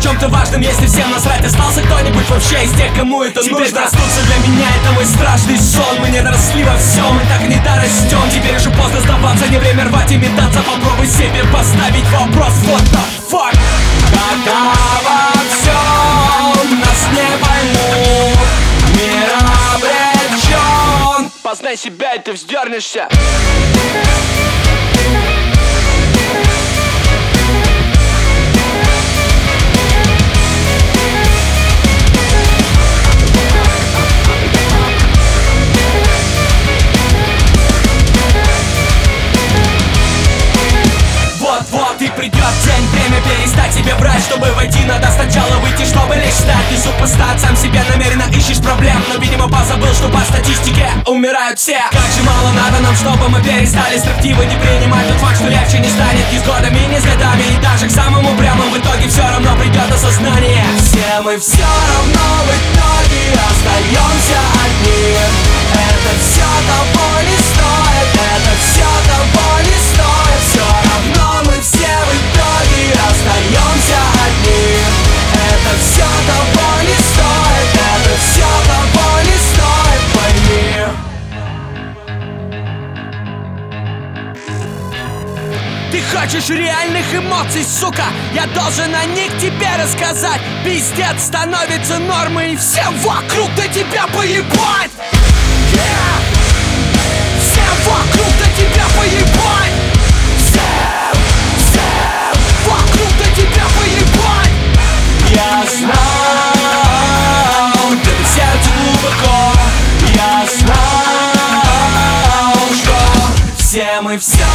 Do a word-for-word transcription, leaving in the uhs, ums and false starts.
чем-то важном, если всем насрать. Остался кто-нибудь вообще из тех, кому это теперь нужно? Теперь проснуться для меня — это мой страшный сон. Мы не доросли во всем, мы так не дорастем. Теперь уже поздно сдаваться, не время рвать и метаться. Попробуй себе поставить вопрос: what the fuck? Когда во всем нас не поймут, мир обречен. Познай себя, и ты вздернешься. Вот-вот и придет день, время перестать себе врать. Чтобы войти, надо сначала выйти, чтобы лишь стать. Не супостат, сам себе намеренно ищешь проблем, но, видимо, позабыл, что по статистике умирают все. Как же мало надо нам, чтобы мы перестали строптиво не принимать тот факт, что легче не станет ни с годами, ни с годами. И даже к самым упрямым в итоге все равно придет осознание. Все мы все равно в итоге остаемся одни. Это все того не стоит, это все того не стоит. Все равно мы все в итоге остаемся одни. Это все того не стоит, это все того не стоит, пойми. Ты хочешь реальных эмоций, сука? Я должен о них тебе рассказать. Пиздец становится нормой, и всем вокруг до тебя поебать. Yeah. Всем вокруг до тебя поебать. Всем, всем вокруг до тебя поебать. Я знал, где-то в сердце глубоко. Я знал, что все мы все